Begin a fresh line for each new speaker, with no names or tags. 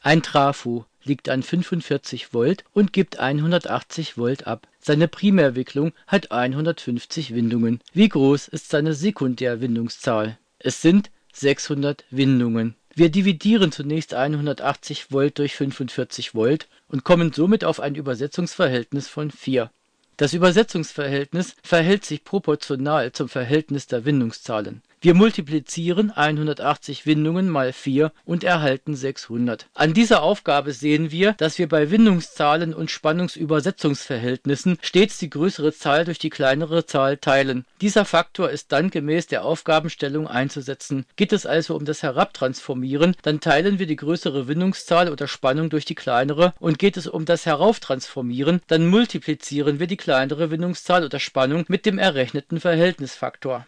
Ein Trafo liegt an 45 Volt und gibt 180 Volt ab. Seine Primärwicklung hat 150 Windungen. Wie groß ist seine Sekundärwindungszahl? Es sind 600 Windungen. Wir dividieren zunächst 180 Volt durch 45 Volt und kommen somit auf ein Übersetzungsverhältnis von 4. Das Übersetzungsverhältnis verhält sich proportional zum Verhältnis der Windungszahlen. Wir multiplizieren 180 Windungen mal 4 und erhalten 600. An dieser Aufgabe sehen wir, dass wir bei Windungszahlen und Spannungsübersetzungsverhältnissen stets die größere Zahl durch die kleinere Zahl teilen. Dieser Faktor ist dann gemäß der Aufgabenstellung einzusetzen. Geht es also um das Herabtransformieren, dann teilen wir die größere Windungszahl oder Spannung durch die kleinere, und geht es um das Herauftransformieren, dann multiplizieren wir die kleinere Windungszahl oder Spannung mit dem errechneten Verhältnisfaktor.